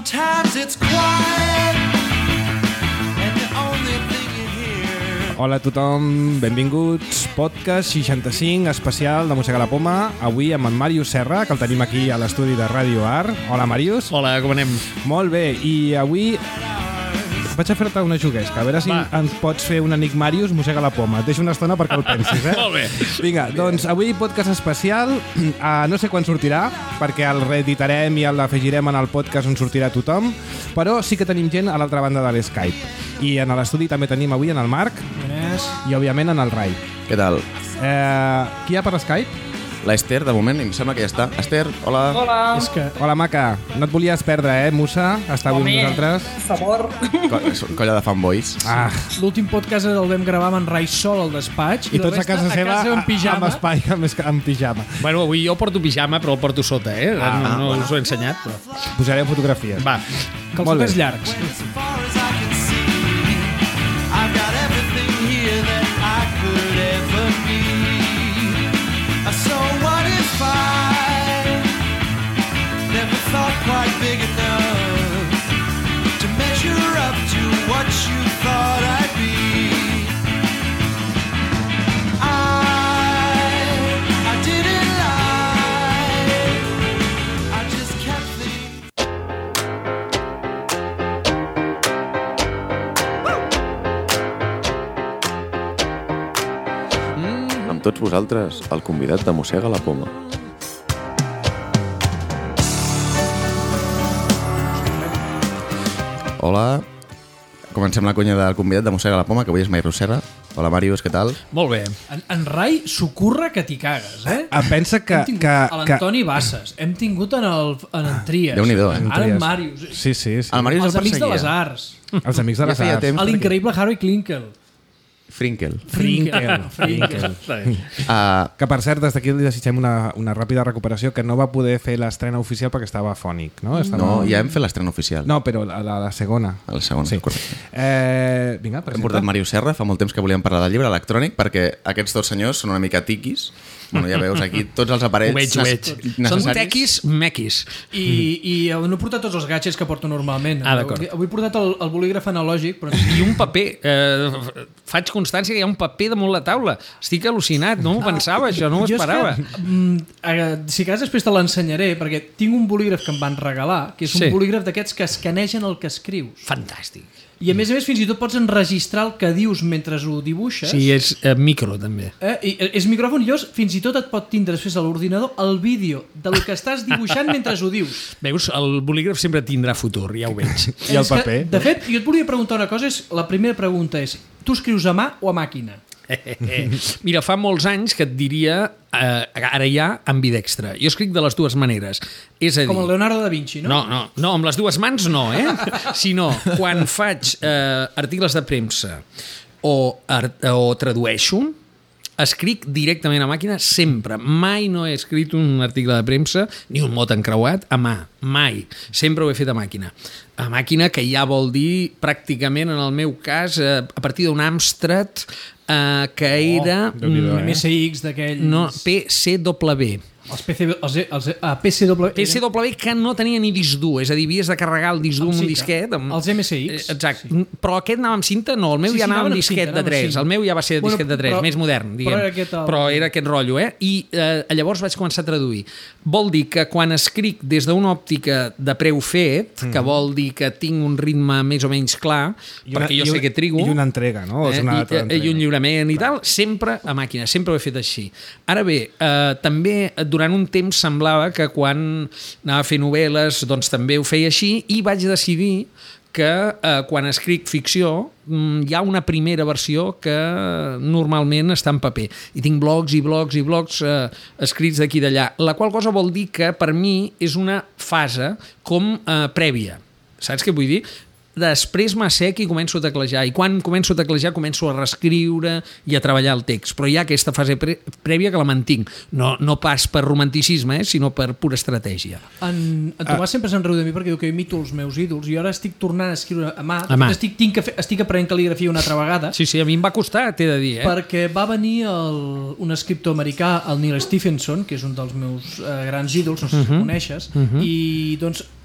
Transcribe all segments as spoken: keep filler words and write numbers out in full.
Sometimes it's quiet and the only thing you hear. Hola a tothom, benvinguts. Podcast seixanta-cinc especial de Mossega la Poma. Avui amb en Màrius Serra, que el tenim aquí a l'estudi de Ràdio Art. Hola, Màrius. Hola, com anem? Molt bé, i avui vaig a fer-te una juguesca, a veure si Va. ens pots fer un amic Màrius Mossega la Poma. Et deixo una estona perquè el pensis, eh? Molt bé. Vinga, doncs avui podcast especial. Uh, no sé quan sortirà, perquè el reeditarem i l'afegirem en el podcast on sortirà tothom, però sí que tenim gent a l'altra banda de l'Skype. I en l'estudi també tenim avui en el Marc i, òbviament, en el Rai. Què tal? Eh, qui hi ha per Skype? L'Ester, de moment, em sembla que ja està. Esther, hola. Hola. És que... Hola, maca. No et volies perdre, eh, Musa? Està avui amb nosaltres. Per favor. Co colla de fanboys. Ah. L'últim podcast el vam gravar amb en Rai sol al despatx i, i tots a casa seva a amb pijama. amb espai, amb, amb pijama. Bueno, avui jo porto pijama, però el porto sota, eh? Ah, no no bueno. us ho he ensenyat, però... Posaré fotografies. Va. Calçotets llargs. As far as I can see, I've got everything here that I could ever need. So what if I never thought quite big enough to measure up to what you thought I'd be? I, I didn't lie, I just kept thinking. Amb tots vosaltres, el convidat de Mossega la Poma. Hola. Comencem la conya del convidat de Mossega la Poma, que avui és Màrius Serra. Hola, Màrius, què tal? Molt bé. En, en Rai s'ocorre que t'hi cagues, eh? Ah, pensa que... Hem tingut que, a l'Antoni que... Basses, hem tingut en el, en el Trias. Déu-n'hi-do, eh? Ara en Màrius. Sí, sí, sí. El Màrius Els el amics de les perseguia. arts. Els amics de Ja les feia arts. temps. L'increïble Harry Klinkel. Frinkel. Frinkel. Frinkel. Uh, Que, per cert, des d'aquí li desitgem una, una ràpida recuperació, que no va poder fer l'estrena oficial perquè estava fònic, no? Estava... no, ja hem fet l'estrena oficial. No, però la, la, la segona. El segon, Sí. correcte. Eh, vinga, Hem presenta. portat Màrius Serra, fa molt temps que volíem parlar del llibre electrònic, perquè aquests dos senyors són una mica tiquis. Bueno, ja veus aquí tots els aparells Ho veig, ho veig. necessaris. Són tequis mequis. I, i no he portat tots els gadgets que porto normalment. Ah, d'acord. Avui he portat el, el bolígraf analògic, però... I un paper. Eh, faig constància que hi ha un paper damunt la taula. Estic al·lucinat, no m'ho pensava, això, no m'ho Jo és esperava. que, mm, eh, si cas després te l'ensenyaré, perquè tinc un bolígraf que em van regalar, que és un Sí. bolígraf d'aquests que escanegen el que escrius. Fantàstic. I a més a més fins i tot pots enregistrar el que dius mentre ho dibuixes. Sí, és eh, micro, també. Eh? I, és micròfon i llavors fins i tot et pot tindre després a l'ordinador el vídeo del que estàs dibuixant mentre ho dius. Veus, el bolígraf sempre tindrà futur, ja ho veig. I el És que, paper? de fet, jo et volia preguntar una cosa, és, la primera pregunta és, tu escrius a mà o a màquina? Mira, fa molts anys que et diria eh, ara ja ambidextre. Jo escric de les dues maneres. És a dir... Com el Leonardo da Vinci, no? No, no, no, amb les dues mans no, eh? Sinó, quan faig eh, articles de premsa o, art, o tradueixo, escric directament a màquina sempre. Mai no he escrit un article de premsa ni un mot encreuat a mà. Mai. Sempre ho he fet a màquina. A màquina, que ja vol dir pràcticament, en el meu cas, eh, a partir d'un Amstrad eh, que era... Déu-n'hi-do, M S X d'aquells... No, P C W. Els P C, els, els, ah, P C W... P C W que no tenia ni disc dur, és a dir, havies de carregar el disc dur amb un cinta. disquet. Amb... Els M S X. Eh, Exacte. Sí. Però aquest anava amb cinta? No, el meu Sí, ja sí, anava amb anaven amb disquet cinta, de anaven amb tres. cinta. El meu ja va ser Bueno, disquet de tres, però- més modern, diguem. però era aquest el- Però era aquest rotllo, eh? I eh, llavors vaig començar a traduir. Vol dir que quan escric des d'una òptica de preu fet, mm. que vol dir que tinc un ritme més o menys clar, I una- perquè jo i sé un- que trigo... I una entrega, no? És Eh, una i, altra eh, entrega. I un lliurament i tal, sempre a màquina, sempre ho he fet així. Ara bé, eh, també durant un temps semblava que quan anava a fer novel·les doncs també ho feia així i vaig decidir que eh, quan escric ficció mm, hi ha una primera versió que normalment està en paper. I tinc blogs i blogs i blogs eh, escrits d'aquí i d'allà, la qual cosa vol dir que per mi és una fase com eh, prèvia. Saps què vull dir? Després m'assec i començo a teclejar, i quan començo a teclejar començo a reescriure i a treballar el text, però hi ha aquesta fase pre prèvia que la mantinc, no, no pas per romanticisme, eh, sinó per pura estratègia. En, en Tomàs ah. sempre se'n riu de mi perquè diu que imito els meus ídols i ara estic tornant a escriure a mà, A mà. Estic, tinc que fer, estic aprenent cal·ligrafia una altra vegada, Sí, sí, a mi em va costar, t'he de dir, eh? perquè va venir el, un escriptor americà, el Neil Stephenson, que és un dels meus eh, grans ídols, no sé si uh -huh. coneixes, uh -huh. i doncs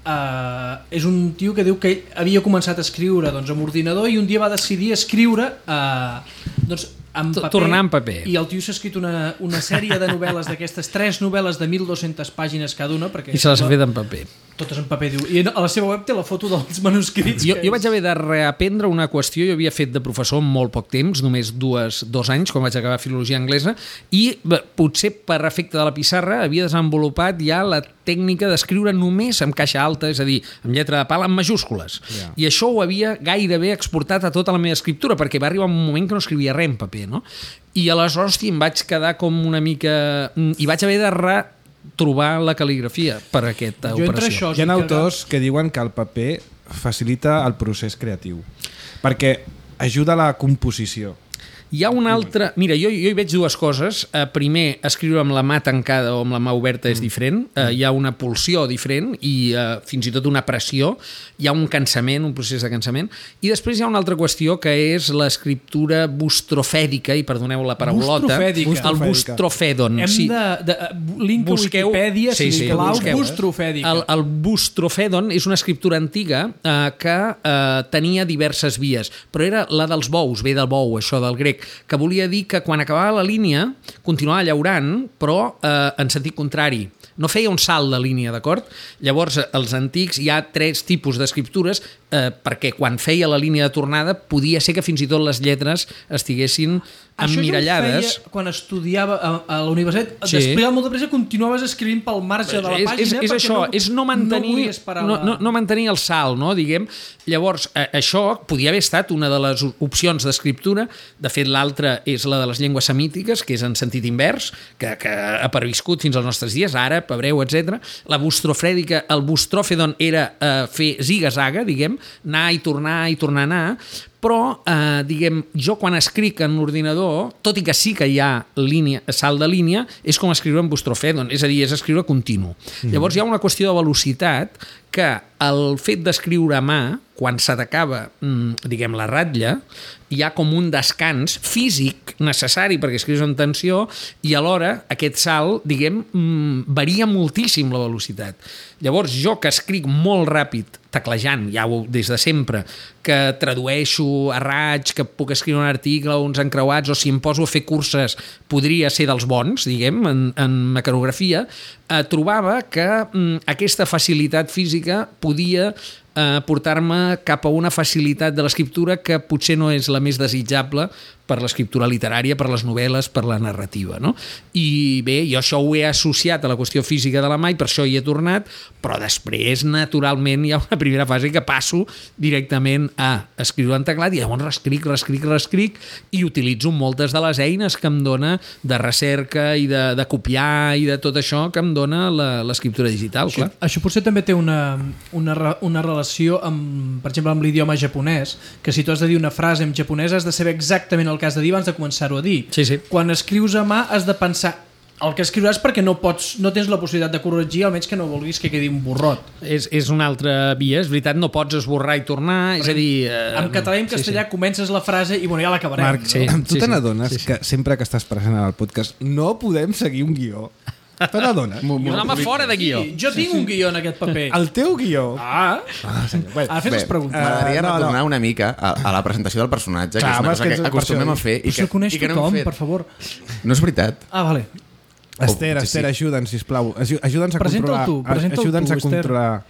uh, és un tio que diu que havia començat a escriure doncs, amb ordinador i un dia va decidir escriure uh, doncs, en paper, tornar en paper. I el tio s'ha escrit una, una sèrie de novel·les d'aquestes, tres novel·les de mil dues-centes pàgines cada una, perquè I se les ha fet en paper. Totes en paper, diu. I a la seva web té la foto dels manuscrits. Jo, jo vaig haver de reaprendre una qüestió. Jo havia fet de professor en molt poc temps, només dues, dos anys, quan vaig acabar filologia anglesa, i bé, potser per efecte de la pissarra havia desenvolupat ja la tècnica d'escriure només amb caixa alta, és a dir, amb lletra de pal, en majúscules. Yeah. I això ho havia gairebé exportat a tota la meva escriptura, perquè va arribar un moment que no escrivia res en paper, no? I aleshores, hosti, em vaig quedar com una mica... I vaig haver de re trobar la cal·ligrafia per a aquesta jo operació. Això, Hi ha autors que diuen que el paper facilita el procés creatiu, perquè ajuda a la composició. Hi ha una altra... Mira, jo, jo hi veig dues coses. Uh, primer, escriure amb la mà tancada o amb la mà oberta és diferent. Uh, hi ha una pulsió diferent i uh, fins i tot una pressió. Hi ha un cansament, un procés de cansament. I després hi ha una altra qüestió que és l'escriptura bustrofèdica, i perdoneu la paraulota. Bustrofèdica. El bustrofèdon. Hem sí. de... de link a Busqueu, Wikipedia, sí, si sí, clau, busqueu, bustrofèdica. El, el bustrofèdon és una escriptura antiga eh, que eh, tenia diverses vies, però era la dels bous, ve del bou, això del grec, que volia dir que quan acabava la línia continuava llaurant, però eh, en sentit contrari. No feia un salt de línia, d'acord? Llavors, els antics hi ha tres tipus d'escriptures eh, perquè quan feia la línia de tornada podia ser que fins i tot les lletres estiguessin emmirallades. Això jo ho feia quan estudiava a, a la universitat. Sí. Després, molt de pressa, continuaves escrivint pel marge de la és, pàgina és, és perquè això, no, és no mantenir, no, la... no, no, no mantenir el salt, no, diguem. Llavors, eh, això podia haver estat una de les opcions d'escriptura. De fet, l'altra és la de les llengües semítiques, que és en sentit invers, que, que ha perviscut fins als nostres dies, àrab, hebreu, etcètera. La bustrofèdica, el bustròfedon era eh, fer ziga-zaga, diguem, anar i tornar i tornar a anar, però, eh, diguem, jo quan escric en l'ordinador, tot i que sí que hi ha línia, salt de línia, és com escriure en bustrofèdon, és a dir, és escriure continu. Mm. Llavors hi ha una qüestió de velocitat que el fet d'escriure a mà, quan se t'acaba, diguem, la ratlla, hi ha com un descans físic necessari perquè escrius en tensió i alhora aquest salt, diguem, varia moltíssim la velocitat. Llavors, jo que escric molt ràpid, teclejant, ja ho, des de sempre, que tradueixo a raig, que puc escriure un article, uns encreuats, o si em poso a fer curses, podria ser dels bons, diguem, en, en mecanografia, eh, trobava que mm, aquesta facilitat física podia eh, portar-me cap a una facilitat de l'escriptura que potser no és la més desitjable per l'escriptura literària, per les novel·les, per la narrativa, no? I bé, jo això ho he associat a la qüestió física de la mà i per això hi he tornat, però després, naturalment, hi ha una primera fase que passo directament a escriure en teclat i llavors reescric, reescric, reescric i utilitzo moltes de les eines que em dona de recerca i de, de copiar i de tot això que em dona l'escriptura digital, això, clar. Això potser també té una, una, una relació amb, per exemple, amb l'idioma japonès, que si tu has de dir una frase en japonès has de saber exactament el que has de dir abans de començar-ho a dir. Sí, sí. Quan escrius a mà has de pensar el que escriuràs perquè no pots, no tens la possibilitat de corregir, almenys que no vulguis que quedi un borrot. És, és una altra via, és veritat, no pots esborrar i tornar, és a dir... Eh, en català i en castellà sí, sí. comences la frase i bueno, ja l'acabarem. Marc, no? sí, tu sí, te n'adones sí, sí. que sempre que estàs present en el podcast no podem seguir un guió? Te n'adones? Un home fora de guió. Sí, jo tinc un guió en aquest paper. El teu guió? Ah, Ah, senyor. Bé, ara fes les preguntes. M'agradaria Uh, no, retornar no. una mica a, a la presentació del personatge, Clar, que és una home, cosa és que que ens- acostumem per a fer i Però que, si coneix i que no hem tothom, fet. per favor. No és veritat. Ah, vale. Esther, Oh, sí, Esther, sí. ajuda'ns, sisplau. Aju- Ajuda'ns a Presenta'l controlar... tu, presenta'l Ajuda'ns tu, a Esther. controlar...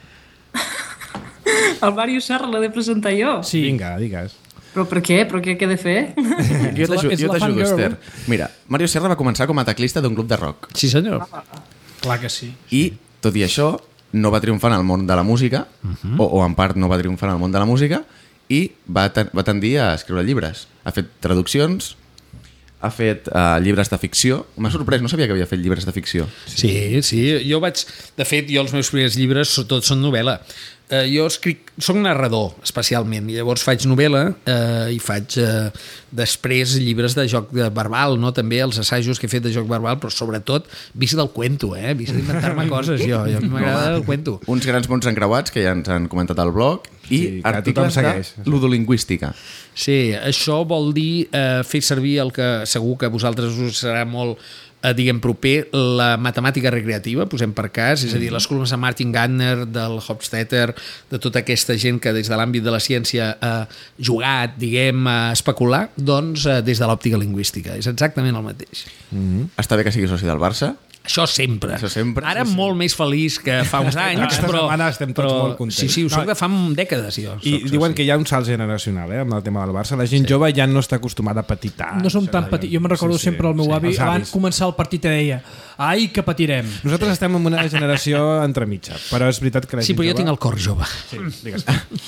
El Mario Serra l'he de presentar jo. Sí. Vinga, digues. Però per què? Però què, què he de fer? Jo la- t'aju- és jo la t'ajudo, fangirl. Esther. Mira, Mario Serra va començar com a teclista d'un grup de rock Sí, senyor. Clar que sí. i, tot i això, no va triomfar en el món de la música, o, o en part no va triomfar en el món de la música, i va, ten va tendir a escriure llibres. Ha fet traduccions, ha fet uh, llibres de ficció. M'ha sorprès, no sabia que havia fet llibres de ficció. Sí, sí. Jo vaig... De fet, jo els meus primers llibres so- tots són novel·la. Eh, jo escric... Soc narrador, especialment, i llavors faig novel·la eh, i faig eh, després llibres de joc de verbal, no? També els assajos que he fet de joc verbal, però sobretot vici del cuento, eh? Vici d'inventar-me coses, jo. jo M'agrada el cuento. Uns grans mons encreuats que ja ens han comentat al blog I Sí, que tothom articles segueix. de ludolingüística. Sí, això vol dir eh, fer servir el que segur que a vosaltres us serà molt eh, diguem proper, la matemàtica recreativa, posem per cas, és a dir, les columnes de Martin Gardner, del Hofstadter, de tota aquesta gent que des de l'àmbit de la ciència ha jugat, diguem, a especular, doncs eh, des de l'òptica lingüística. És exactament el mateix. Mm-hmm. Està bé que sigui soci del Barça. Això sempre. Això sempre. Ara Sí, sí. molt més feliç que fa uns anys, Aquesta però... setmana estem tots però, molt contents. Sí, sí, ho soc No, de fa dècades, jo. I soc, diuen sí. que hi ha un salt generacional, eh, amb el tema del Barça. La gent sí. jove ja no està acostumada a patir tant. No som tan petits. Jo me'n recordo Sí, sí, sempre el meu sí, avi, els abans avis. començar el partit deia ai, que patirem. Nosaltres estem en una generació entremitja, però és veritat que la Sí, gent però jo jove... tinc el cor jove. Sí, digues.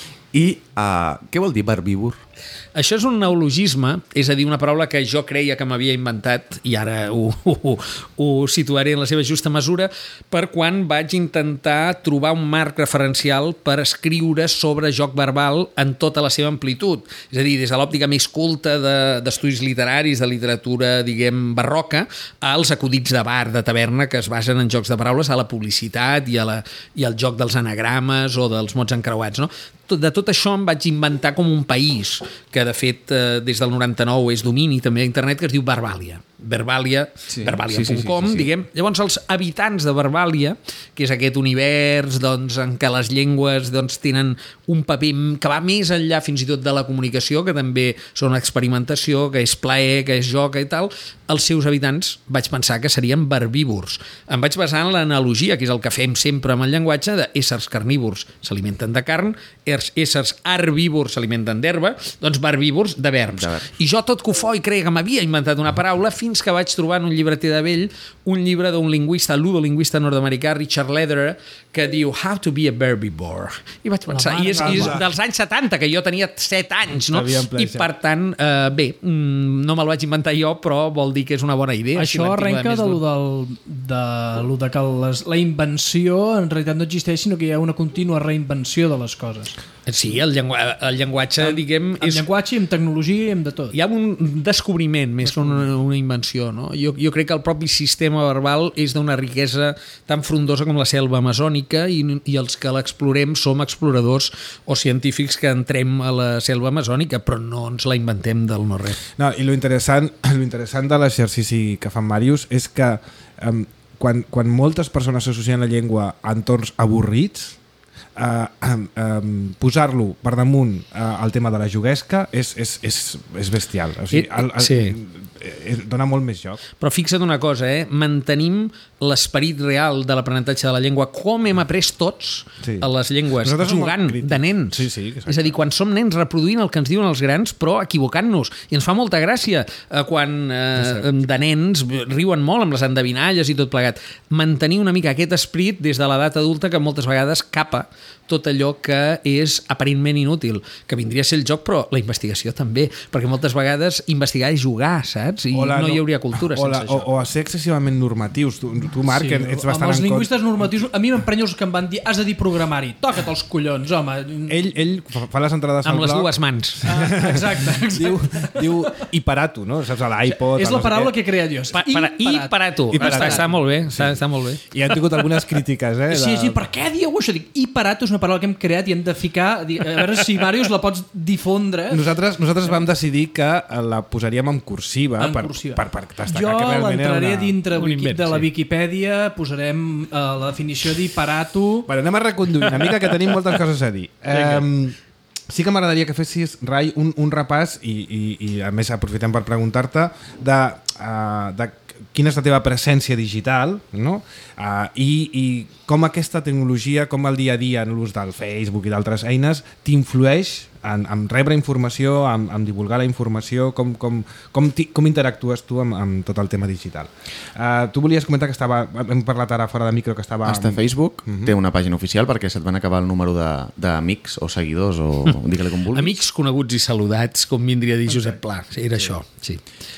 I uh, què vol dir herbívor? Això és un neologisme, és a dir, una paraula que jo creia que m'havia inventat i ara ho, ho, ho situaré en la seva justa mesura per quan vaig intentar trobar un marc referencial per escriure sobre joc verbal en tota la seva amplitud. És a dir, des de l'òptica més culta d'estudis de, literaris, de literatura, diguem, barroca, als acudits de bar, de taverna, que es basen en jocs de paraules, a la publicitat i, a la, i al joc dels anagrames o dels mots encreuats, no? De tot això em vaig inventar com un país que de fet eh, des del noranta-nou és domini també a internet, que es diu Verbàlia. Verbàlia, Sí, verbàlia punt com, sí, sí, sí, sí, sí. diguem. Llavors els habitants de Verbàlia, que és aquest univers doncs, en què les llengües doncs, tenen un paper que va més enllà fins i tot de la comunicació, que també són experimentació, que és plaer, que és joc i tal, els seus habitants vaig pensar que serien verbívors. Em vaig basar en l'analogia, que és el que fem sempre amb el llenguatge, d'éssers carnívors s'alimenten de carn, éssers herbívors s'alimenten d'herba, doncs verbívors de verbs. De verbs. I jo tot cofoi creia que m'havia inventat una paraula fins que vaig trobar en un llibreter de vell un llibre d'un lingüista, ludolingüista nord-americà, Richard Lederer, que diu How to be a Herbivore. I vaig pensar, i és, i és dels anys setanta, que jo tenia set anys, no? T'havia emplès, I per tant, eh, bé, mm, no me'l vaig inventar jo, però vol dir que és una bona idea. Això arrenca de lo, del, de lo de que les, la invenció en realitat no existeix, sinó que hi ha una contínua reinvenció de les coses. Sí, el, llengu el llenguatge, diguem... Amb és... llenguatge, amb tecnologia i amb de tot. Hi ha un descobriment més que una, una invenció, no? Jo, jo crec que el propi sistema verbal és d'una riquesa tan frondosa com la selva amazònica i, i els que l'explorem som exploradors o científics que entrem a la selva amazònica, però no ens la inventem del no res. No, i lo interessant, lo interessant de l'exercici que fan Màrius és que um, quan, quan moltes persones associen la llengua a entorns avorrits, Uh, um, um, posar-lo per damunt uh, el tema de la juguesca és, és, és, és bestial. O sigui, el, el, Sí. eh, dona molt més joc. Però fixa't una cosa, eh? Mantenim l'esperit real de l'aprenentatge de la llengua, com hem après tots Sí. a les llengües, Nosaltres som jugant molt crítics. de nens. Sí, sí, exacte. És a dir, quan som nens reproduint el que ens diuen els grans, però equivocant-nos. I ens fa molta gràcia eh, quan eh, de nens riuen molt amb les endevinalles i tot plegat. Mantenir una mica aquest esperit des de l'edat adulta que moltes vegades capa tot allò que és aparentment inútil, que vindria a ser el joc, però la investigació també, perquè moltes vegades investigar és jugar, saps? I la, no hi hauria cultura o sense la, això. O, o a ser excessivament normatius. Tu, tu Marc, sí, ets bastant amb els en lingüistes contra. normatius, a mi m'emprenya els que em van dir has de dir programari, toca't els collons, home. Ell, ell fa les entrades Amb al les blog, dues mans. Ah, exacte, exacte. diu, diu hiperato, no? Saps, a l'iPod... És a la no sé paraula què. que he creat jo. Pa, para, I per a tu. Iparato. Està, està molt bé, està, està molt bé. I han tingut algunes crítiques, eh? Sí, de- sí, per què dieu això? Dic, iparato és una paraula que hem creat i hem de ficar, a veure si Màrius la pots difondre. Nosaltres, nosaltres vam decidir que la posaríem en cursiva, En per, cursiva. per, per destacar Jo que realment era l'entraré una... dintre un wiki, invent, de la sí. Viquipèdia, posarem uh, la definició d'iparato. Bueno, anem a reconduir una mica, que tenim moltes coses a dir. Um, sí que m'agradaria que fessis, Rai, un, un repàs, i, i, i a més aprofitem per preguntar-te, de, uh, de quina és la teva presència digital, no? Uh, i, i com aquesta tecnologia, com el dia a dia en l'ús del Facebook i d'altres eines t'influeix en, en rebre informació, en, en divulgar la informació, com, com, com, ti, com interactues tu amb, amb tot el tema digital. Uh, tu volies comentar que estava, hem parlat ara fora de micro, que estava... Està a Facebook, uh-huh. té una pàgina oficial perquè se't van acabar el número d'amics o seguidors o digue-li com vulguis. Amics coneguts i saludats, com vindria a dir Josep Pla. Sí, era sí. això, sí.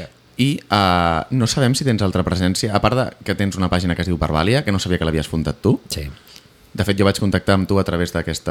I uh, no sabem si tens altra presència, a part de que tens una pàgina que es diu Verbàlia, que no sabia que l'havies fundat tu. Sí. De fet, jo vaig contactar amb tu a través d'aquest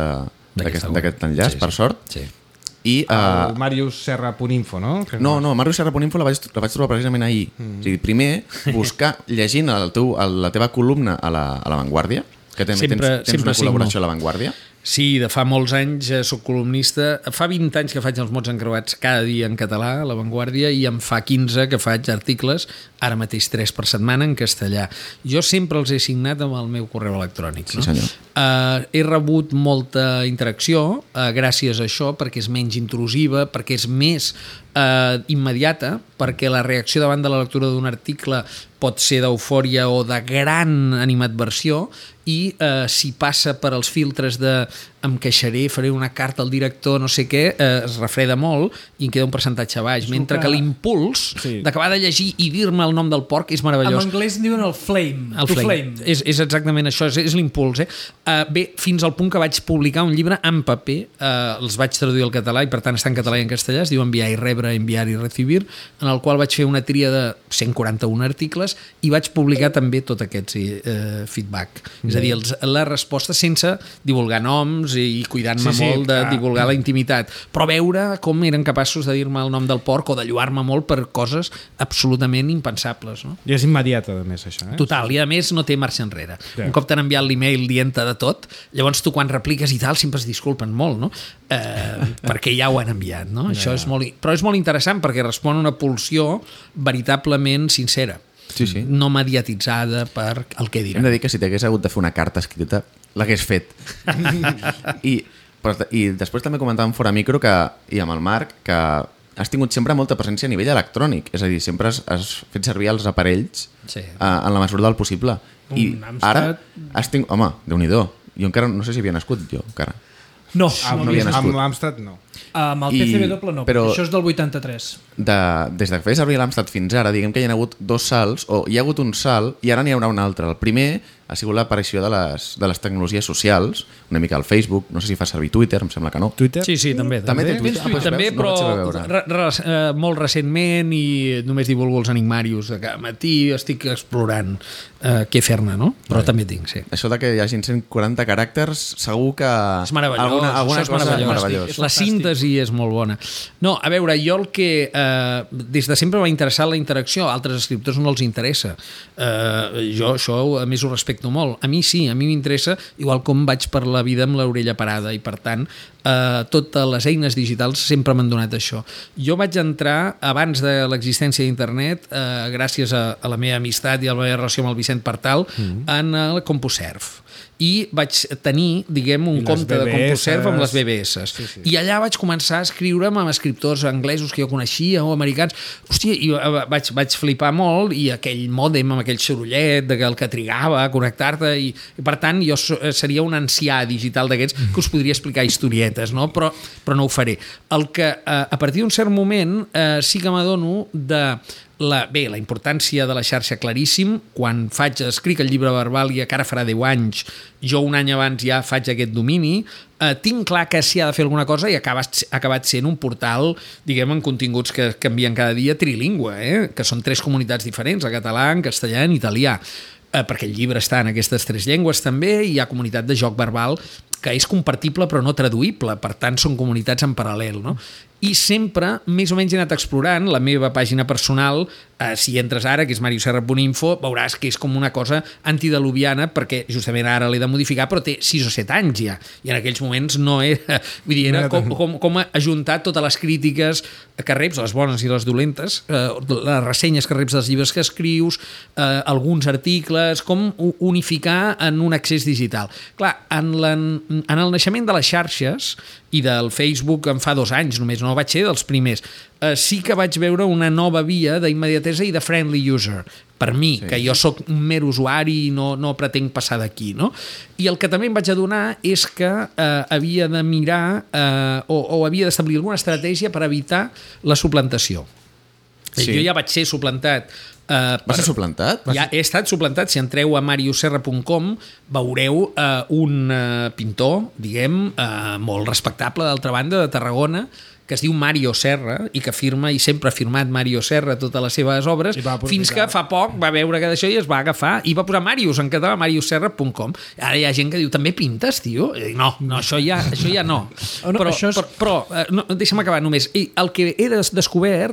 enllaç, sí, per sí. sort. Sí. I, uh, el mariusserra punt info, no? Que no, no, mariusserra punt info la vaig, la vaig trobar precisament ahir. Mm. O sigui, primer, buscar, llegint el teu, el, la teva columna a la, a la Vanguardia, que també Sempre- tens, tens sempre una col·laboració signo. a la Vanguardia. Sí, de fa molts anys eh, soc columnista. Fa vint anys que faig els mots encreuats cada dia en català, a La Vanguardia, i em fa quinze que faig articles, ara mateix tres per setmana, en castellà. Jo sempre els he signat amb el meu correu electrònic. Sí, no? senyor. Uh, he rebut molta interacció uh, gràcies a això, perquè és menys intrusiva, perquè és més uh, immediata, perquè la reacció davant de la lectura d'un article pot ser d'eufòria o de gran animadversió, i eh, si passa per als filtres de em queixaré, faré una carta al director, no sé què, eh, es refreda molt i en queda un percentatge baix, mentre que, que l'impuls sí. d'acabar de llegir i dir-me el nom del porc és meravellós. En anglès en diuen el flame. El flame. flame. És, és exactament això, és, és l'impuls. Eh? Uh, bé, fins al punt que vaig publicar un llibre en paper, uh, els vaig traduir al català i per tant està en català i en castellà, es diu Enviar i rebre, enviar i recibir, en el qual vaig fer una tria de cent quaranta-un articles i vaig publicar també tot aquest uh, feedback. Mm. És a dir, els, la resposta sense divulgar noms i cuidant-me sí, sí, molt de clar. divulgar la intimitat, però veure com eren capaços de dir-me el nom del porc o de lluar-me molt per coses absolutament impensables. No? I és immediata, a més, això. Eh? Total, i a més no té marxa enrere. Sí. Un cop t'han enviat l'email dient-te de tot, llavors tu quan repliques i tal sempre es disculpen molt, no? Eh, perquè ja ho han enviat. No? Ja. Això és molt, però és molt interessant perquè respon a una pulsió veritablement sincera. Sí, sí. No mediatitzada per el que diran. Hem de dir que si t'hagués hagut de fer una carta escrita l'hagués fet. I, però, I després també comentàvem fora micro que, i amb el Marc, que has tingut sempre molta presència a nivell electrònic, és a dir, sempre has, has fet servir els aparells sí. uh, en la mesura del possible. Un I Amstrad... ara has tingut... Home, Déu-n'hi-do. Jo encara no sé si havia nascut, jo, encara. No, amb, no havia nascut. Amb l'Amstrad no. Amb el T C B doble no, però això és del vuitanta-tres. De, des de que feia servir l'Amstrad fins ara, diguem que hi ha hagut dos salts, o hi ha hagut un salt i ara n'hi haurà un altre. El primer ha sigut l'aparició de les, de les tecnologies socials, una mica al Facebook, no sé si fa servir Twitter, em sembla que no. Twitter? Sí, sí, també. També, també té Twitter, ah, doncs també veus? però no re, re, eh, molt recentment i només divulgo els enigmarius de cada matí, estic explorant eh, què fer-ne, no? Però sí. també tinc, sí. Això de que hi hagi cent quaranta caràcters segur que... És meravellós, alguna, alguna això és cosa meravellós. meravellós. La síntesi és molt bona. No, a veure, jo el que eh, des de sempre m'ha interessat la interacció, a altres escriptors no els interessa. Eh, jo això a més ho respecto molt. A mi sí, a mi m'interessa, igual com vaig per la vida amb l'orella parada i per tant eh, totes les eines digitals sempre m'han donat això. Jo vaig entrar abans de l'existència d'internet eh, gràcies a, a la meva amistat i a la meva relació amb el Vicent Partal mm-hmm. en el CompuServe. I vaig tenir, diguem, un compte de CompuServe amb les B B S. Sí, sí. I allà vaig començar a escriure'm amb escriptors anglesos que jo coneixia o americans. Hòstia, i vaig, vaig flipar molt i aquell mòdem amb aquell sorollet de que el que trigava a connectar-te i, i per tant jo seria un ancià digital d'aquests que us podria explicar historietes, no? Però, però no ho faré. El que a partir d'un cert moment eh, sí que m'adono de La, bé, la importància de la xarxa claríssim, quan faig, escric el llibre verbal i que ara farà deu anys, jo un any abans ja faig aquest domini, eh, tinc clar que s'hi ha de fer alguna cosa i ha acabat, ha acabat sent un portal, diguem, en continguts que canvien cada dia trilingüe, eh? Que són tres comunitats diferents, el català, en castellà i en italià, eh, perquè el llibre està en aquestes tres llengües també, i hi ha comunitat de joc verbal que és compartible però no traduïble, per tant són comunitats en paral·lel, no? I sempre, més o menys, he anat explorant la meva pàgina personal, eh, si entres ara, que és marioserra punt info, veuràs que és com una cosa antidiluviana, perquè justament ara l'he de modificar, però té sis o set anys ja, i en aquells moments no era... Vull dir, era com, com, com ajuntar totes les crítiques que reps, les bones i les dolentes, eh, les ressenyes que reps dels llibres que escrius, eh, alguns articles, com unificar en un accés digital. Clar, en, la, en el naixement de les xarxes i del Facebook en fa dos anys només, no vaig ser dels primers, eh, sí que vaig veure una nova via d'immediatesa i de friendly user, per mi, sí. Que jo sóc un mer usuari i no, no pretenc passar d'aquí, no? I el que també em vaig adonar és que eh, havia de mirar eh, o, o havia d'establir alguna estratègia per evitar la suplantació. Sí. Jo ja vaig ser suplantat. Uh, Va ser suplantat? Ja he estat suplantat. Si entreu a marioserra punt com veureu uh, un uh, pintor, diguem, uh, molt respectable, d'altra banda, de Tarragona, que es diu Mario Serra i que firma, i sempre ha firmat Mario Serra totes les seves obres, fins que fa poc va veure que d'això i es va agafar i va posar Màrius en català, marioserra punt com. Ara hi ha gent que diu, també pintes, tio? I dic, no, no, això ja, això ja no. Oh, no però, això és... però, però no, deixa'm acabar només. I el que he des descobert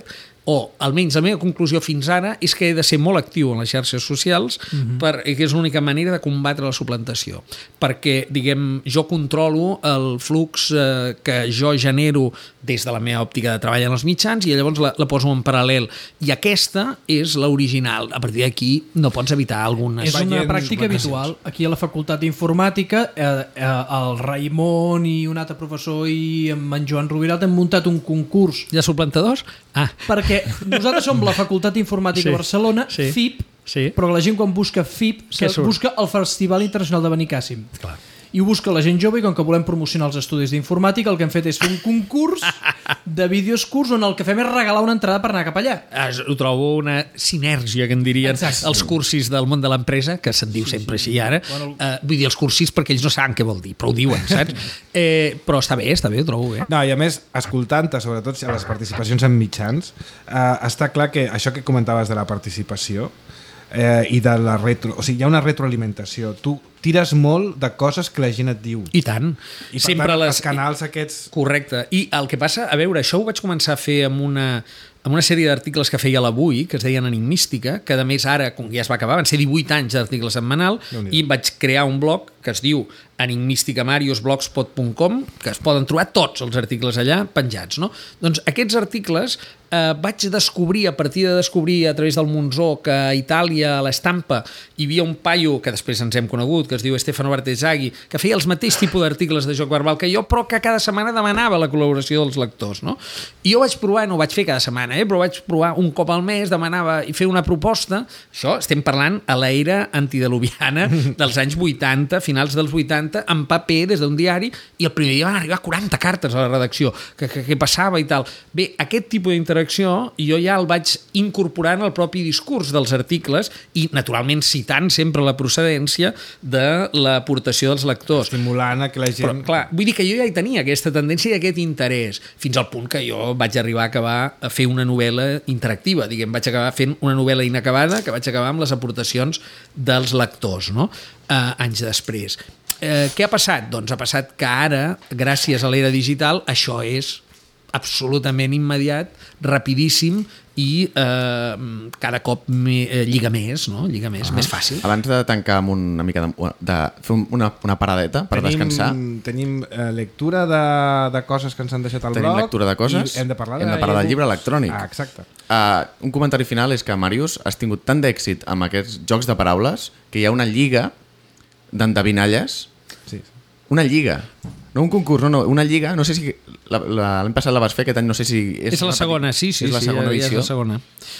o almenys la meva conclusió fins ara és que he de ser molt actiu en les xarxes socials uh-huh. perquè és l'única manera de combatre la suplantació, perquè diguem, jo controlo el flux eh, que jo genero des de la meva òptica de treball en els mitjans i llavors la, la poso en paral·lel, i aquesta és l'original. A partir d'aquí no pots evitar algunes. És una pràctica habitual. Aquí a la Facultat d'Informàtica eh, eh, el Raimon i un altre professor i en Joan Rubirat han muntat un concurs de suplantadors? Ah. Perquè nosaltres som la Facultat d'Informàtica sí, de Barcelona, sí, F I P, sí. però la gent quan busca F I P busca el Festival Internacional de Benicàssim. Clar. I ho busca la gent jove, i com que volem promocionar els estudis d'informàtica, el que hem fet és fer un concurs de vídeos curts on el que fem és regalar una entrada per anar cap allà. Ho trobo una sinergia, que en dirien. Exacte. Els cursis del món de l'empresa, que se'n diu sí, sempre sí. així ara. Bueno, uh, vull dir, els cursis perquè ells no saben què vol dir, però ho diuen, saps? eh, però està bé, està bé, ho trobo bé. No, i a més, escoltant-te, sobretot a les participacions en mitjans, eh, està clar que això que comentaves de la participació eh, i de la retro... O sigui, hi ha una retroalimentació. Tu tires molt de coses que la gent et diu. I tant. I per Sempre tant, les... els canals aquests... Correcte. I el que passa, a veure, això ho vaig començar a fer amb una, amb una sèrie d'articles que feia l'Avui, que es deien Enigmística, que a més ara, com ja es va acabar, van ser divuit anys d'article setmanal, i vaig crear un blog que es diu enigmisticamarius blogspot punt com, que es poden trobar tots els articles allà penjats, no? Doncs aquests articles eh, vaig descobrir, a partir de descobrir a través del Monzó, que a Itàlia, a l'Estampa, hi havia un paio, que després ens hem conegut, que es diu Stefano Bartesaghi, que feia els mateix tipus d'articles de joc verbal que jo, però que cada setmana demanava la col·laboració dels lectors, no? I jo vaig provar, no ho vaig fer cada setmana, eh, però vaig provar un cop al mes, demanava i fer una proposta. Això estem parlant a l'era antediluviana dels anys vuitanta, finals dels vuitanta, en paper des d'un diari, i el primer dia van arribar quaranta cartes a la redacció, que, que, que passava i tal. Bé, aquest tipus d'interacció jo ja el vaig incorporar en el propi discurs dels articles i, naturalment, citant sempre la procedència de l'aportació dels lectors. Estimulant a que la gent... Però, clar, vull dir que jo ja hi tenia aquesta tendència i aquest interès, fins al punt que jo vaig arribar a acabar a fer una novel·la interactiva, diguem, vaig acabar fent una novel·la inacabada que vaig acabar amb les aportacions dels lectors, no? Uh, anys després. Eh, què ha passat? Doncs ha passat que ara, gràcies a l'era digital, això és absolutament immediat, rapidíssim i eh, cada cop me, eh, lliga més, no? Lliga més, ah. més fàcil. Abans de tancar amb una mica de, de fer una, una paradeta per tenim, descansar. Tenim eh, lectura de, de coses que ens han deixat al tenim blog. Tenim lectura de coses. Hem de parlar, hem de parlar del llibre electrònic. Ah, exacte. Uh, un comentari final és que, Màrius, has tingut tant d'èxit amb aquests jocs de paraules que hi ha una lliga d'endevinalles. Sí. Una lliga. No un concurs, no, no, una lliga. No sé si l'any passat la vas fer, aquest any no sé si... És, és la segona, sí, sí. És la segona sí, edició. És la segona.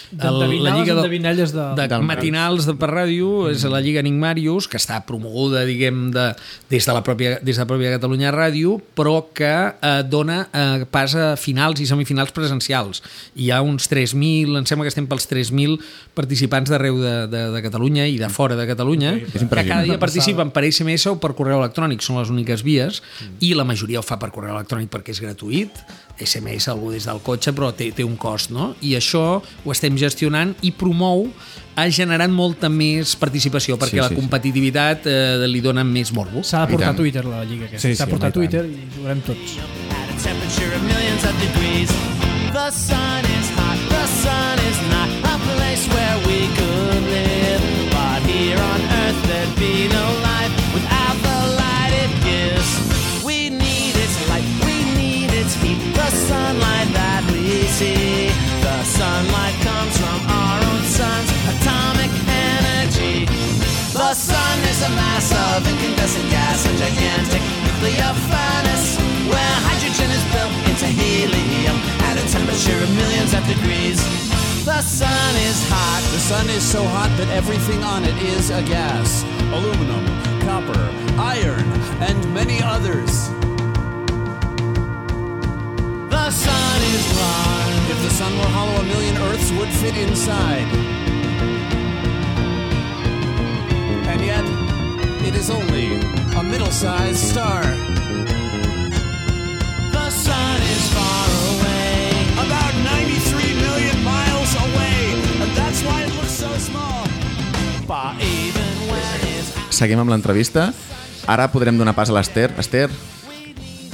La lliga d'endevinalles de, de, de matinals de per ràdio, mm. és la Lliga Enigmarius, que està promoguda, diguem, de, des, de la pròpia, des de la pròpia Catalunya Ràdio, però que eh, dona eh, pas a finals i semifinals presencials. Hi ha uns tres mil, em sembla que estem pels tres mil participants d'arreu de, de, de Catalunya i de fora de Catalunya, que cada dia participen per S M S o per correu electrònic, són les úniques vies, mm. i la majoria ho fa per correu electrònic perquè és gratuït. S M S algú des del cotxe, però té, té un cost, no? I això ho estem gestionant i promou, ha generat molta més participació perquè sí, sí, la competitivitat eh, li dona més morbo. S'ha de portar a Twitter la lliga aquesta. Sí, S'ha de sí, portar a Twitter i jugarem tots. The sun is hot, the sun is not a place where we could live, but here on earth there'd be no life without the light it gives. We need its light, we need its heat, the sunlight that we see. The sunlight comes from our own sun's atomic energy. The sun is a mass of incandescent gas, a gigantic nuclear furnace where hydrogen is built into helium at a temperature of millions of degrees. The sun is hot. The sun is so hot that everything on it is a gas. Aluminum, copper, iron, and many others. The sun is large. If the sun were hollow, a million Earths would fit inside. And yet, it is only a middle-sized star. The sun is far away, about ninety-three million miles away, and that's why it looks so small. but even when it's Seguim amb l'entrevista. Ara podrem donar pas a l'Ester. Ester,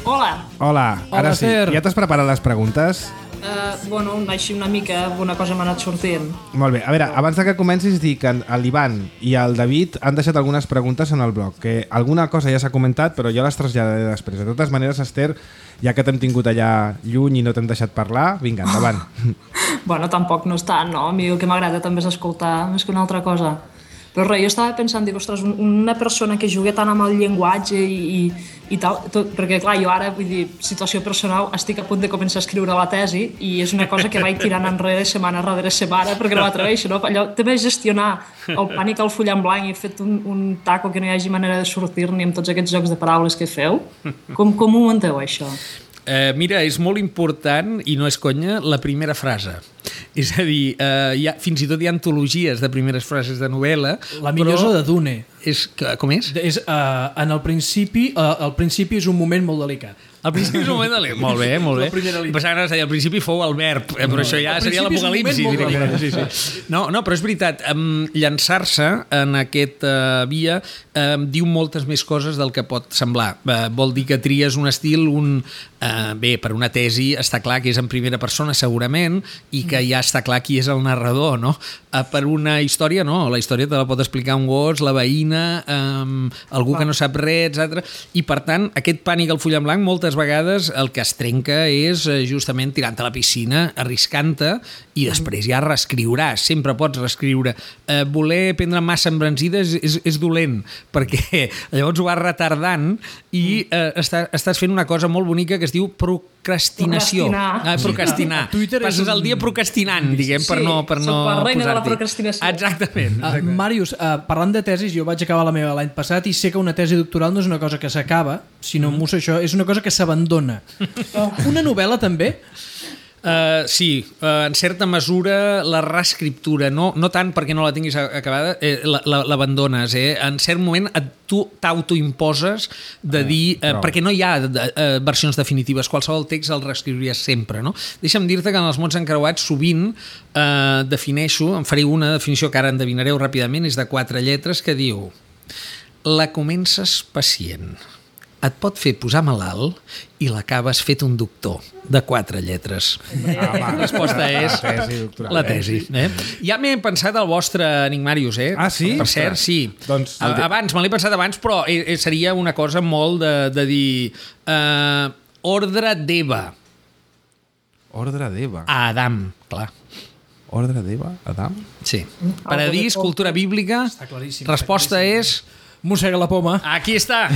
Hola. Hola, ara Hola, sí. Esther. Ja t'has preparat les preguntes? Uh, bueno, així una mica, alguna cosa m'ha anat sortint. Molt bé. A veure, abans de que comencis, dir que l'Ivan i el David han deixat algunes preguntes en el blog, que alguna cosa ja s'ha comentat, però jo les traslladaré després. De totes maneres, Esther, ja que t'hem tingut allà lluny i no t'hem deixat parlar, vinga, endavant. Bueno, tampoc no és tant, no? A mi el que m'agrada també és escoltar més que una altra cosa. Però res, jo estava pensant, dic, ostres, una persona que jugui tant amb el llenguatge i, i, i tal, tot, perquè clar, jo ara, vull dir, situació personal, estic a punt de començar a escriure la tesi i és una cosa que vaig tirant enrere setmana rere setmana perquè no m'atreveixo, no? Allò, també gestionar el pànic al full en blanc i he fet un, un taco que no hi hagi manera de sortir-ni amb tots aquests jocs de paraules que feu. Com, com ho munteu, això? Eh, mira, és molt important, i no és conya, la primera frase. És a dir, eh, hi ha, fins i tot hi ha antologies de primeres frases de novel·la. La millor és la de Dune. És, com és? És, uh, en el principi, uh, el principi és un moment molt delicat. Al principi és un moment de l'E. Molt bé, molt bé. La primera línia. Pensava que al principi fou el verb, eh, però això ja Al seria principi és un l'apocalipsi. moment molt directament. delicat. Sí, sí. No, no, però és veritat, um, llançar-se en aquesta uh, via um, diu moltes més coses del que pot semblar. Uh, vol dir que tries un estil, un, uh, bé, per una tesi està clar que és en primera persona segurament i que ja està clar qui és el narrador, no? Uh, per una història, no, la història te la pot explicar un gos, la veïna, um, algú que no sap res, etcètera. I per tant, aquest pànic al full en blanc moltes vegades el que es trenca és justament tirant-te a la piscina, arriscant-te i després ja reescriuràs, sempre pots reescriure. Eh, voler prendre massa embranzida és, és, és dolent, perquè llavors ho vas retardant i eh, està, estàs fent una cosa molt bonica que es diu procrastinació. Procrastinar. Ah, procrastinar. Sí. Twitter és Passes un- el dia procrastinant, diguem, per no, per no soc la reina de la posar-t'hi. procrastinació. Exactament. Uh, Màrius, uh, parlant de tesis, jo vaig acabar la meva l'any passat i sé que una tesi doctoral no és una cosa que s'acaba, sinó mm. això, és una cosa que s'abandona. Una novel·la també? Uh, sí, uh, en certa mesura la reescriptura, no, no tant perquè no la tinguis acabada, eh, l'abandones, eh? En cert moment et, tu t'autoimposes de dir, eh, perquè no hi ha de, eh, versions definitives, qualsevol text el reescriuries sempre, no? Deixa'm dir-te que en els mots encreuats sovint eh, defineixo, em faré una definició que ara endevinareu ràpidament, és de quatre lletres que diu: la comences pacient, et pot fer posar malalt i l'acabes fet un doctor, de quatre lletres. Ah, va. La resposta és La tesi doctoral. la tesi. Eh? Ja m'he pensat al vostre Enigmarius, eh? Ah, sí? Per cert, sí. Doncs- A- abans, me l'he pensat abans, però eh, eh, seria una cosa molt de, de dir... Eh, ordre d'Eva Ordre d'Eva. a Adam, clar. Ordre d'Eva, Adam? Sí. Paradís, cultura bíblica. Està claríssim, Resposta està és... Mossega la poma. Aquí està.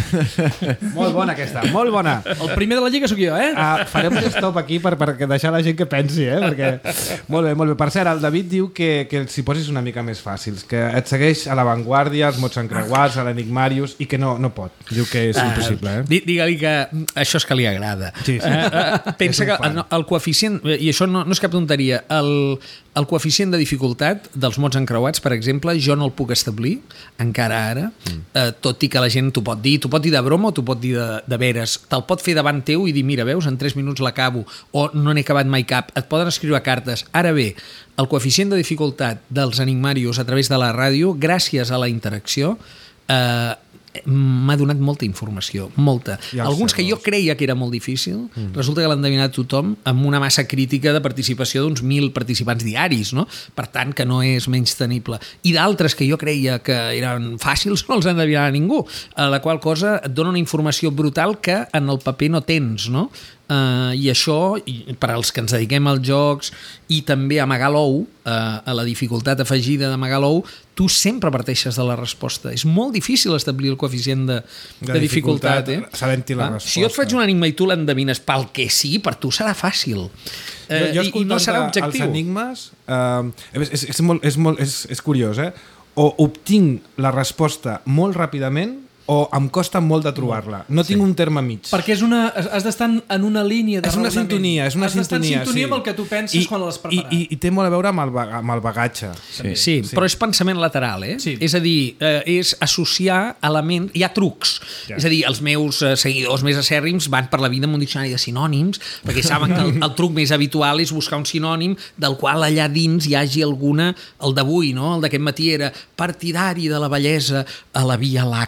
Molt bona aquesta, molt bona. El primer de la lliga sóc jo, eh? Uh, farem un stop aquí per, per deixar la gent que pensi, eh? Perquè... Molt bé, molt bé. Per cert, el David diu que, que s'hi posis una mica més fàcils, que et segueix a l'avantguàrdia, els mots encreuats, a l'Enigmarius, i que no, no pot. Diu que és impossible, eh? Di- Digue-li que això és que li agrada. Sí, sí. Eh, eh, pensa És un que fan. el, el coeficient, i això no, no és cap tonteria, el, el coeficient de dificultat dels mots encreuats, per exemple, jo no el puc establir encara ara, eh, tot i que la gent t'ho pot dir, t'ho pot dir de broma o t'ho pot dir de, de veres, te'l pot fer davant teu i dir, mira, veus, en tres minuts l'acabo, o no n'he acabat mai cap, et poden escriure cartes. Ara bé, el coeficient de dificultat dels enigmarius a través de la ràdio, gràcies a la interacció, eh, m'ha donat molta informació, molta. I els Alguns que jo errors. creia que era molt difícil, mm. resulta que l'han endevinat tothom amb una massa crítica de participació d'uns mil participants diaris, no? Per tant, que no és menys tenible. I d'altres que jo creia que eren fàcils no els han endevinat a ningú, a la qual cosa et dona una informació brutal que en el paper no tens, no? Uh, i això, i per als que ens dediquem als jocs i també a amagar l'ou, uh, a la dificultat afegida d'amagar l'ou, tu sempre parteixes de la resposta. És molt difícil establir el coeficient de, de, De dificultat. dificultat, Eh? sabent-hi la Ah, resposta. si jo et faig un enigma i tu l'endevines pel que sí, per tu serà fàcil. Eh, jo, jo i, I no serà Els objectiu. enigmes, uh, és, és, és, molt, és, molt, és, és curiós, eh? O obtinc la resposta molt ràpidament o em costa molt de trobar-la. No tinc un terme mig. Perquè és una, has d'estar en una línia de És una raonament. sintonia, és una has d'estar sintonia. en sintonia sí. amb el que tu penses I, quan l'has preparat. I, i, I té molt a veure amb el, ba- amb el bagatge. Sí. Sí, sí, però és pensament lateral, eh? Sí. És a dir, eh, és associar elements... Hi ha trucs. Ja. És a dir, els meus eh, seguidors més acèrrims van per la vida amb un diccionari de sinònims, perquè saben que el, el truc més habitual és buscar un sinònim del qual allà dins hi hagi alguna... El d'avui, no? El d'aquest matí era partidari de la bellesa a la Via Làctia.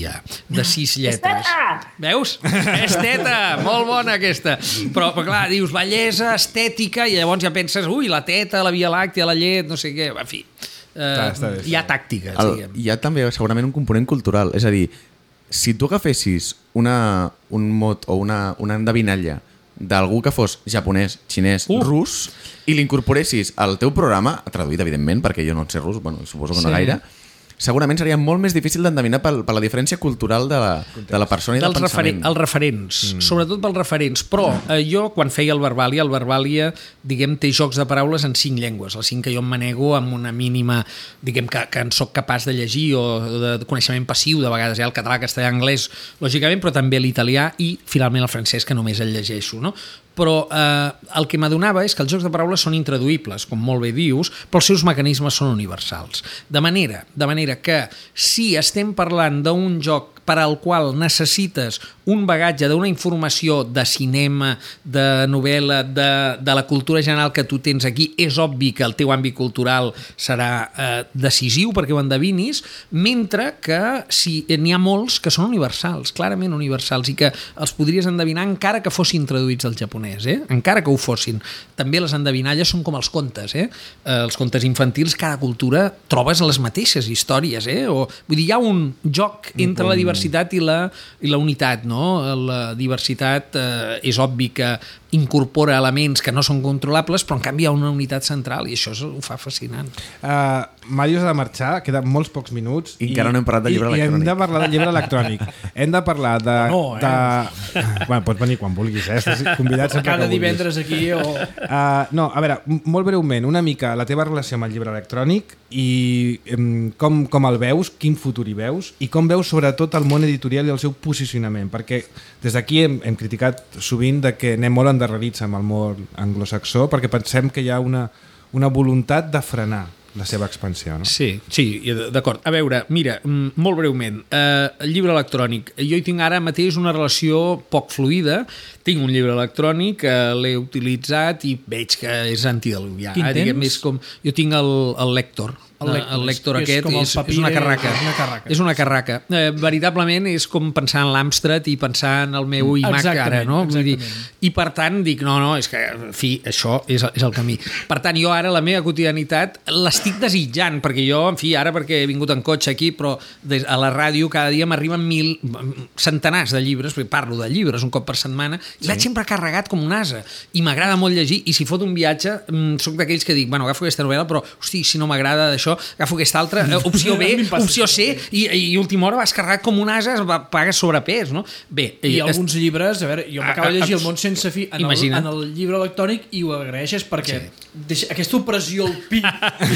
Estètia, de sis lletres. Esteta! Veus? Esteta! Molt bona aquesta. Però, però clar, dius bellesa, estètica, i llavors ja penses, ui, la teta, la Via Làctea, la llet, no sé què, en fi. Eh, Està, està bé, hi ha tàctiques, El, diguem. hi ha també segurament un component cultural. És a dir, si tu agafessis una, un mot o una, una endevinalla d'algú que fos japonès, xinès, uh. rus, i l'incorporessis al teu programa, traduït, evidentment, perquè jo no sé rus, bueno, suposo que no Sí. gaire, segurament seria molt més difícil d'endevinar per, per la diferència cultural de la, de la persona i del Dels referen pensament. els referents, mm. sobretot pels referents. Però eh, jo, quan feia el Verbalia, el Verbalia, diguem, té jocs de paraules en cinc llengües, les cinc que jo em manego amb una mínima, diguem, que, que en soc capaç de llegir o de, de coneixement passiu, de vegades, ja el català, castellà, anglès, lògicament, però també l'italià i, finalment, el francès, que només el llegeixo, no? Però eh, el que m'adonava és que els jocs de paraules són intraduïbles, com molt bé dius, però els seus mecanismes són universals. De manera, de manera que si estem parlant d'un joc per al qual necessites un bagatge d'una informació de cinema, de novel·la, de, de la cultura general que tu tens aquí, és obvi que el teu àmbit cultural serà eh, decisiu perquè ho endevinis, mentre que si n'hi ha molts que són universals, clarament universals, i que els podries endevinar encara que fossin traduïts al japonès, eh? Encara que ho fossin. També les endevinalles són com els contes, eh? Eh, els contes infantils, cada cultura trobes les mateixes històries, eh? O, vull dir, hi ha un joc entre la diversitat i la, i la unitat, no? La diversitat eh, és obvi que incorpora elements que no són controlables, però en canvi hi ha una unitat central i això ho fa fascinant. Uh, Màrius ha de marxar, queden molts pocs minuts. I encara no hem parlat del llibre i, electrònic. I hem de parlar del llibre electrònic. Hem de parlar de... No, eh? de... Bueno, pots venir quan vulguis, eh? Estàs convidat sempre Cada que vulguis. divendres aquí o... Uh, no, a veure, m- molt breument, una mica la teva relació amb el llibre electrònic i um, com, com el veus, quin futur hi veus i com veus sobretot el món editorial i el seu posicionament, perquè des d'aquí hem, hem criticat sovint de que anem molt endarrerits amb el món anglosaxó perquè pensem que hi ha una, una voluntat de frenar la seva expansió, no? Sí, sí, d'acord. A veure, mira, molt breument, eh, el llibre electrònic. Jo hi tinc ara mateix una relació poc fluida. Tinc un llibre electrònic, eh, l'he utilitzat i veig que és antidiluvià. Quin Eh? Diguem, tens? és com... Jo tinc el, el Lector. El Lector, el lector és- és aquest com el és, papir, és una carraca. és una carraca. És una carraca. Eh, veritablement és com pensar en l'Amstrad i pensar en el meu iMac Exactament, ara, no? Vull dir, exactament. i per tant dic, no, no, és que, en fi, això és, és el camí. Per tant, jo ara la meva quotidianitat l'estic desitjant, perquè jo, en fi, ara perquè he vingut en cotxe aquí, però des, a la ràdio cada dia m'arriben mil, centenars de llibres, perquè parlo de llibres un cop per setmana, i vaig sempre carregat com un ase, i m'agrada molt llegir, i si fot un viatge, soc d'aquells que dic, bueno, agafo aquesta novel·la, però, hosti, si no m'agrada d'això, agafo aquesta altra, eh, opció B, opció C, i, i última hora vas carregat com un ase, pagues sobrepès, no? Bé, I eh, alguns llibres, a veure, jo m'acabo de llegir El món sense fi en el, Imagina't. en el llibre electrònic i ho agraeixes perquè deixa, aquesta opressió al pit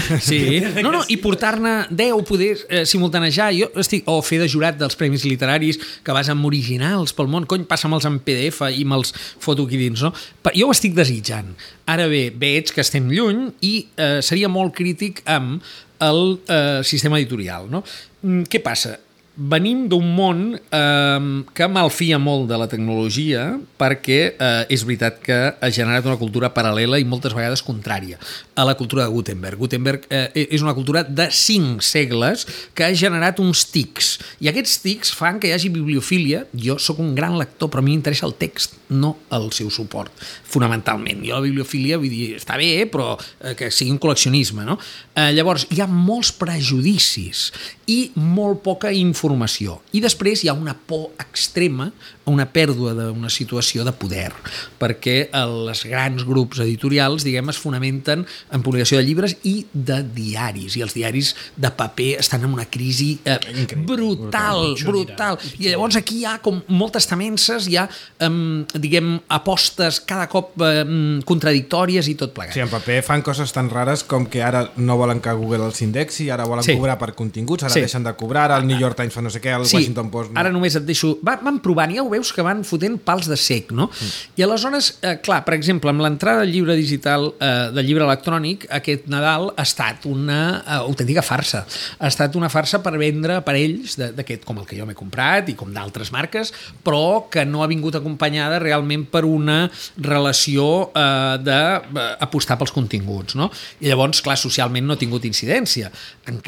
Sí, no, no, i portar-ne deu, poder eh, simultanejar, jo estic, o fer de jurat dels premis literaris, que vas amb originals pel món, cony, passa'm-els en P D F i me'ls foto aquí dins, no? Pa- Jo ho estic desitjant. Ara bé, veig que estem lluny i eh, seria molt crític amb el eh, sistema editorial, no? Mm, Què passa? Venim d'un món eh, que malfia molt de la tecnologia perquè eh, és veritat que ha generat una cultura paral·lela i moltes vegades contrària a la cultura de Gutenberg. Gutenberg eh, és una cultura de cinc segles que ha generat uns tics i aquests tics fan que hi hagi bibliofília. Jo sóc un gran lector, però a mi m'interessa el text, no el seu suport, fonamentalment. Jo la bibliofília, vull dir, està bé, però eh, que sigui un col·leccionisme, no? Eh, llavors, hi ha molts prejudicis i molt poca informació. I després hi ha una por extrema, una pèrdua d'una situació de poder, perquè els grans grups editorials, diguem, es fonamenten en publicació de llibres i de diaris, i els diaris de paper estan en una crisi eh, brutal, brutal. I llavors aquí hi ha com moltes temences, hi ha, eh, diguem, apostes cada cop eh, contradictòries i tot plegat. Sí, en paper fan coses tan rares com que ara no volen que Google els indexi, ara volen Sí. cobrar per continguts, ara Sí. deixen de cobrar, ara el New York Times fa no sé què, el Sí, Washington Post... No. ara només et deixo... Va, van provant, ja ho veus que van fotent pals de sec, no? Mm. I aleshores, eh, clar, per exemple, amb l'entrada del llibre digital, eh, del llibre electrònic, aquest Nadal ha estat una eh, autèntica farsa. Ha estat una farsa per vendre aparells d'aquest, com el que jo m'he comprat i com d'altres marques, però que no ha vingut acompanyada realment per una relació eh, d'apostar pels continguts, no? I llavors, clar, socialment no ha tingut incidència. Encara.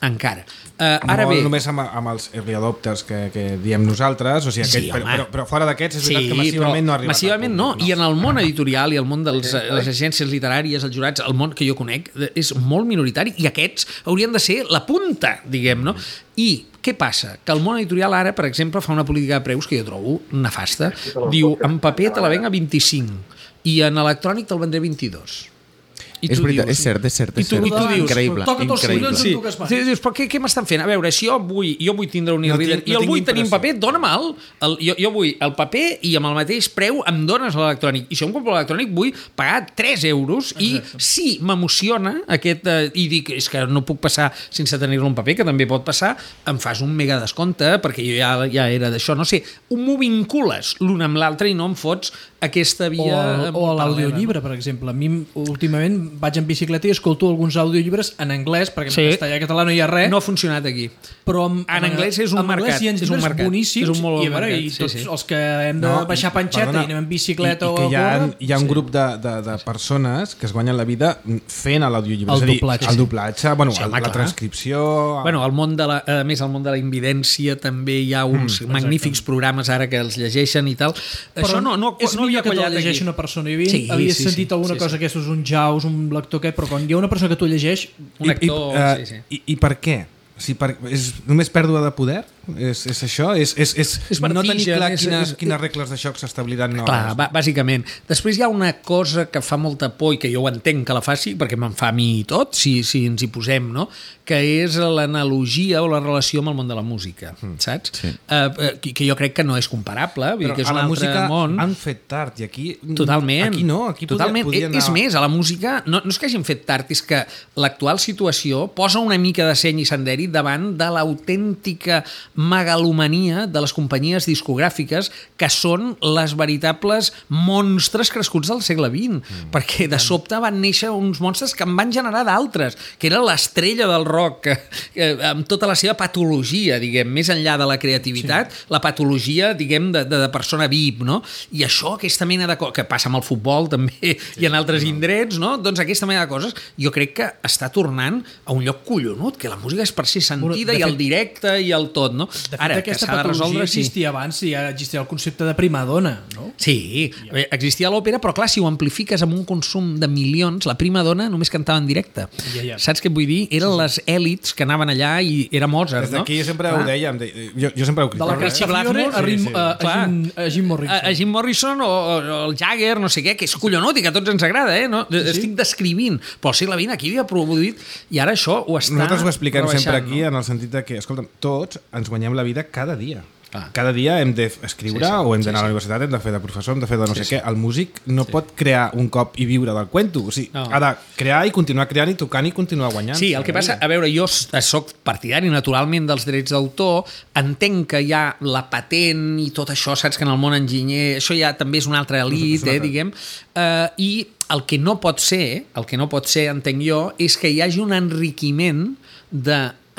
encara. Uh, ara no bé... només amb, amb els early adopters que, que diem nosaltres, o sigui, aquell, Sí, però, home. però, però fora d'aquests és Sí, veritat que massivament però no ha arribat massivament al no. públic, I en el món editorial i el món de les, les agències literàries, els jurats, el món que jo conec és molt minoritari i aquests haurien de ser la punta, diguem, no? I què passa? Que el món editorial ara, per exemple, fa una política de preus que jo trobo nefasta. Diu, en paper te la venc a vint-i-cinc i en electrònic te'l vendré a vint-i-dos. I És tu veritat, dius- és cert, és cert, I és tu, cert. i tu dius, Increïble, toca't els increïble. collons. Sí, tu que es sí, dius, però què, què m'estan fent? A veure, si jo vull, jo vull tindre un No e-reader tinc- i no el tinc vull tenir en impressió. paper, dona'm-el. El, jo, jo vull el paper i amb el mateix preu em dones l'electrònic. I si jo em compro l'electrònic vull pagar tres euros i si m'emociona aquest, eh, i dic, és que no puc passar sense tenir-lo en paper, que també pot passar, em fas un mega descompte perquè jo ja, ja era d'això. No sé, m'ho vincules l'un amb l'altre i no em fots aquesta O, via... el, o paral·lela, l'audiollibre, per exemple. A mi últimament vaig en bicicleta i escolto alguns audiollibres en anglès, perquè Sí. en castellà i català no hi ha res, No ha funcionat aquí. però en, En anglès és un en anglès mercat, hi ha és un llibres mercat, boníssims, és un molt bon i, a veure, mercat, i sí, tots sí. els que hem de No, baixar panxeta perdona, i anem en bicicleta i, i o que a hi ha, córrer, hi ha un sí. grup de, de, de persones que es guanyen la vida fent l'audiollibre. El És a dir, doblatge. el doblatge, bueno, Sí, el, home, la clar. transcripció... Bueno, al món de la, a més, al món de la invidència també hi ha uns mm, magnífics programes ara que els llegeixen i tal. Però Això no, no, és no havia millor que te la quallat llegeixi aquí. una persona. Jo havia, Sí, havia sí, sentit sí, alguna sí, cosa sí. que és un jaus, un lector aquest, però quan hi ha una persona que t'ho llegeix, Un actor, I, sí, sí. I, i per què? Si per, és només pèrdua de poder? És, és això? És, és, és, És no tenir vertigen, clar és- quines, és- quines regles de joc s'establiran noves? Clar, bà- bàsicament. Després hi ha una cosa que fa molta por i que jo ho entenc que la faci, perquè me'n fa a mi tot, si, si ens hi posem, no? Que és l'analogia o la relació amb el món de la música, saps? Sí. Uh, que, que jo crec que no és comparable, vull dir Però que és a un la altre música món. han fet tard i aquí... Totalment. Aquí no, aquí Totalment. podia, podia És anar... més, a la música, no, no és que hagin fet tard, és que l'actual situació posa una mica de seny i senderi davant de l'autèntica megalomania de les companyies discogràfiques que són les veritables monstres crescuts del segle vint, mm. perquè de sobte van néixer uns monstres que en van generar d'altres, que era l'estrella del rock, que, que, amb tota la seva patologia, diguem, més enllà de la creativitat, sí. la patologia, diguem, de, de, de persona V I P, no? I això, aquesta mena de coses, que passa amb el futbol també, sí, i en altres indrets, no? Doncs aquesta mena de coses, jo crec que està tornant a un lloc collonut, que la música és per ser sentida, Bueno, i el fet- directe i el tot, no? de fet, Ara, que aquesta s'ha de patologia resoldre, sí. existia abans, i ja existia el concepte de primadona, no? Sí, ja. Existia l'òpera, però clar, si ho amplifiques amb un consum de milions, la prima dona només cantava en directe. Ja, ja. Saps què et vull dir? Eren les èlits que anaven allà i era Mozart, Des no? d'aquí sempre Clar. ho dèiem, de, jo, jo sempre ho De la critico. Richie Castafiore Blackmore, a, Rim, sí, sí. a, a, Clar. Jim, a Jim Morrison. A, a Jim Morrison o, o el Jagger, no sé què, que és collonut i que a tots ens agrada, eh? No? Sí, sí. Estic descrivint, però al segle vint aquí havia produït i ara això ho està Nosaltres ho expliquem rebaixant, sempre aquí no? en el sentit de que, escolta, tots ens guanyem la vida cada dia. Clar. Cada dia hem d'escriure Sí, sí. o hem Sí, d'anar a sí. la universitat, hem de fer de professor, hem de fer de no Sí, sé sí. què. El músic no pot crear un cop i viure del cuento. O sigui, No. ha de crear i continuar creant i tocant i continuar guanyant. Sí, el que passa, a veure, jo sóc partidari naturalment dels drets d'autor, entenc que hi ha la patent i tot això, saps que en el món enginyer, això ja també és una altra elit, eh, diguem, eh, i el que no pot ser, el que no pot ser, entenc jo, és que hi hagi un enriquiment de,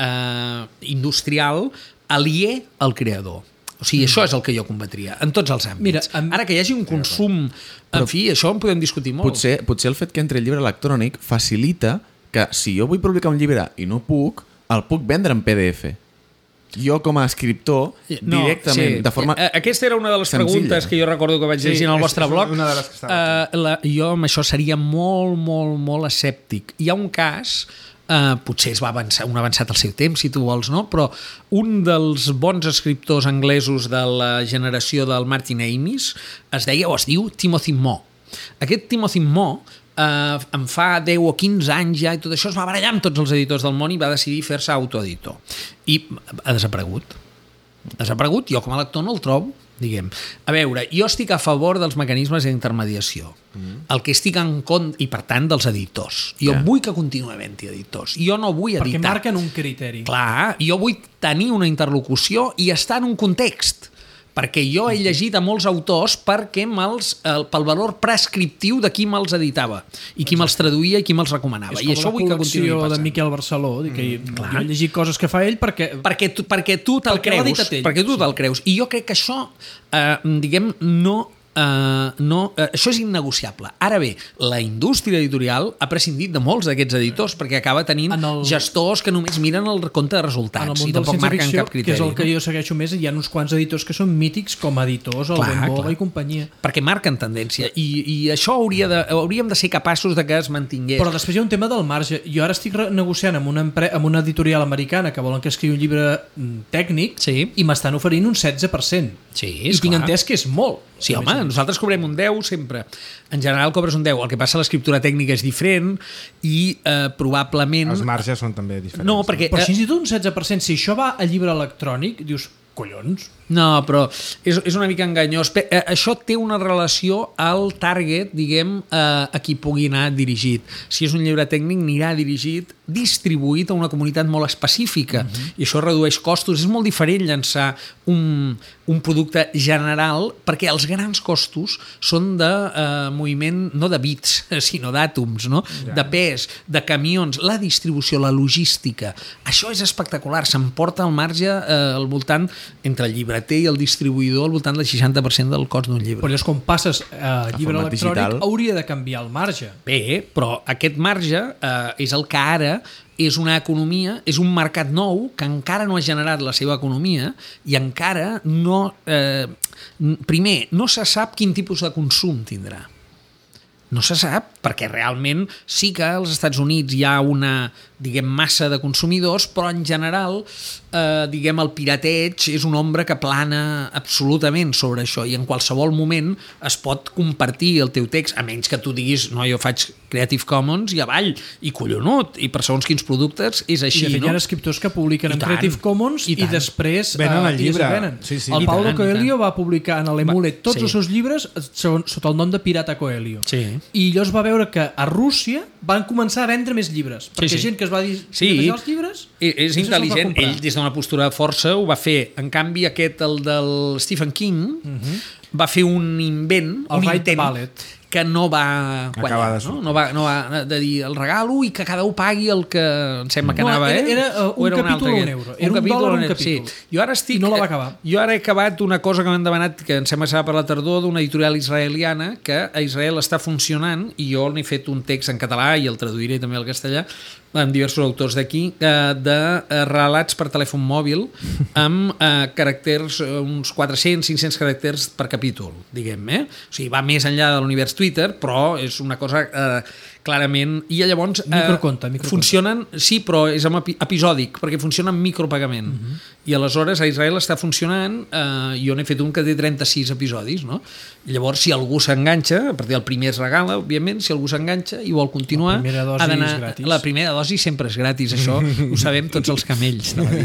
eh, industrial aliè al creador. O sigui, això és el que jo combatria, en tots els àmbits. Mira, amb- Ara que hi hagi un consum... En fi, això en podem discutir molt. Potser, potser el fet que entri el llibre electrònic facilita que si jo vull publicar un llibre i no puc, el puc vendre en P D F. Jo com a escriptor, directament, de forma Eh, Aquesta era una de les senzilla. preguntes que jo recordo que vaig Sí, llegir en el és- vostre és blog. una de les que estava Eh, la, jo amb això seria molt, molt, molt escèptic. Hi ha un cas, eh, potser es va avançar, un avançat al seu temps, si tu vols, no? Però un dels bons escriptors anglesos de la generació del Martin Amis es deia, o es diu, Timothy Moore. Aquest Timothy Moore eh, en fa deu o quinze anys ja i tot això es va barallar amb tots els editors del món i va decidir fer-se autoeditor. I ha desaparegut. Ha desaparegut, jo com a lector no el trobo, diguem. A veure, jo estic a favor dels mecanismes d'intermediació. Mm. El que estic en contra, i per tant dels editors. Jo Ja. vull que continuï havent-hi editors. Jo no vull Perquè editar. marquen un criteri. Clar, jo vull tenir una interlocució i estar en un context. Perquè jo he llegit a molts autors perquè me'ls, eh, pel valor prescriptiu de qui me'ls editava i qui me'ls traduïa i qui me'ls recomanava. És I com això la vull que continuï col·lecció de passant. Miquel Barceló, mm, que clar. jo he llegit coses que fa ell perquè... perquè tu, perquè tu te'l Perquè l'ha creus, editat ell. perquè tu te'l creus. I jo crec que això, eh, diguem, no Uh, no, uh, això és innegociable. Ara bé, la indústria editorial ha prescindit de molts d'aquests editors perquè acaba tenint el... gestors que només miren el compte de resultats en el món i tampoc marquen ficció, cap criteri. Que és el que no? jo segueixo més, hi ha uns quants editors que són mítics com a editors, el Ben Boga i companyia. Perquè marquen tendència i, i això hauria de, hauríem de ser capaços de que es mantingués. Però després hi ha un tema del marge. Jo ara estic negociant amb una, empre... amb una editorial americana que volen que escriu un llibre tècnic sí. i m'estan oferint un setze per cent. Sí, I tinc entès que és molt. Sí, home, nosaltres cobrem un deu sempre. En general cobres un deu. El que passa a l'escriptura tècnica és diferent i eh, probablement... Els marges són també diferents. No, perquè... Però si tu un setze per cent, si això va a llibre electrònic, dius, collons... No, però és, és una mica enganyós. Eh, això té una relació al target, diguem, eh, a qui pugui anar dirigit. Si és un llibre tècnic, anirà dirigit, distribuït a una comunitat molt específica. Uh-huh. I això redueix costos. És molt diferent llançar un, un producte general, perquè els grans costos són de eh, moviment, no de bits, sinó d'àtoms, no? Ja. De pes, de camions, la distribució, la logística. Això és espectacular. S'emporta el marge eh, al voltant entre el llibre té i el distribuïdor al voltant del seixanta per cent del cost d'un llibre. Però llavors, quan passes a llibre electrònic, digital, hauria de canviar el marge. Bé, però aquest marge eh, és el que ara és una economia, és un mercat nou que encara no ha generat la seva economia i encara no... Eh, primer, no se sap quin tipus de consum tindrà. No se sap, perquè realment sí que als Estats Units hi ha una, diguem, massa de consumidors, però en general, eh, diguem, el pirateig és una ombra que plana absolutament sobre això i en qualsevol moment es pot compartir el teu text, a menys que tu diguis, no, jo faig Creative Commons i avall, i collonut, i per segons quins productes és així, I de fet no? hi ha escriptors que publiquen en Creative Commons i, i després venen uh, el llibre. Venen. Sí, sí. El I Paulo tant, Coelho va publicar en l'Emulet tots sí. els seus llibres sota el nom de Pirata Coelho. Sí. I llavors va veure que a Rússia van començar a vendre més llibres, perquè sí, sí. gent que es va dir sí. els llibres... És, és intel·ligent, ell des d'una postura de força ho va fer. En canvi aquest, el del Stephen King, uh-huh. va fer un invent, el un Right intent Ballet. que no va quallar, no? No, va, no va de dir el regalo i que cada un pagui el que em sembla que no, anava, era, eh? era, uh, un, un capítol un euro. Era un, un dòlar un capítol. Sí. Jo ara estic... I no la va acabar. Jo ara he acabat una cosa que m'han demanat, que em sembla que serà per la tardor, d'una editorial israeliana que a Israel està funcionant i jo n'he fet un text en català i el traduiré també al castellà amb diversos autors d'aquí, de relats per telèfon mòbil amb eh, caràcters, uns quatre-cents cinc-cents caràcters per capítol, diguem, eh? O sigui, va més enllà de l'univers Twitter, però és una cosa eh, clarament... I llavors... Eh, microconte, microconte. Funcionen, sí, però és amb epi episòdic, perquè funciona amb micropagament. Uh -huh. I aleshores a Israel està funcionant, eh, jo n'he fet un que té trenta-sis episodis, no? Llavors, si algú s'enganxa, a partir del primer es regala, òbviament, si algú s'enganxa i vol continuar... La primera dosi ha d'anar... és gratis. La primera dosi sempre és gratis, això ho sabem tots els camells de la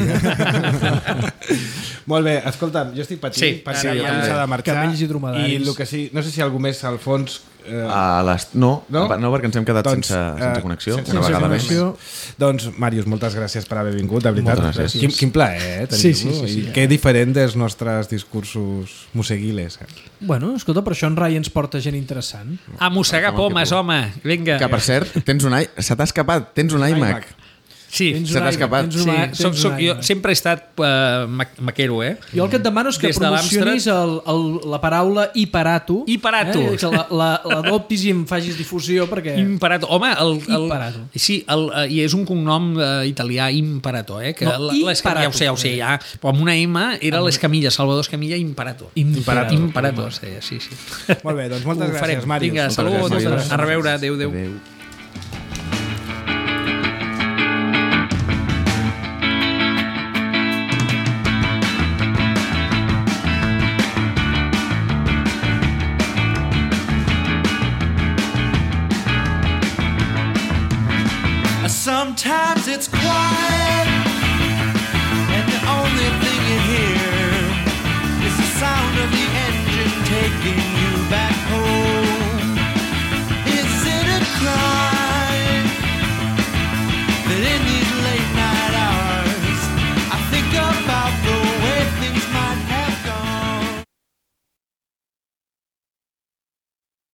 vida. Molt bé, escolta'm, jo estic patint Sí, perquè sí, ja ja- s'ha de marxar camells i dromedaris. i el que sí, no sé si algú més al fons eh, A les... no, No? no, no, perquè ens hem quedat doncs, sense, sense eh, connexió, sense- una sense vegada connexió. més. Doncs, Màrius, moltes gràcies per haver vingut, de veritat. Moltes gràcies. Quin, quin plaer, eh, tenir-lo. Sí, sí, sí, sí. I que diferent dels nostres discursos museguiles. Eh? Bueno, escolta, per això en Rai ens porta gent interessant. A mossegar pomes, home, vinga. Que, per cert, tens un i... se t'ha escapat, tens un iMac. Sí, Tens se un t'ha iMac, escapat. tens un sí. iMac, Soc, tens soc, un jo iMac. sempre he estat uh, maquero, eh? Jo el que et demano és que Des de promocionis el, el, la paraula Iparato. Iparato. Eh? Que la, la, la adoptis i en facis difusió perquè... Imperato. Home, el, el, Imperato. sí, el, i és un cognom uh, italià, Imperato, eh? Que No, la- les- Imparato. ja ho sé, ja ho sé, ja. Però amb una M era l'Escamilla, Salvador Escamilla, Imperato. Imparato. Imperato, sí, sí, sí. Molt bé, doncs moltes Ho gràcies, farem. Màrius. Vinga, Moltes salut, gràcies, Màrius. a reveure, adéu, adéu. Adéu. Sometimes it's quiet.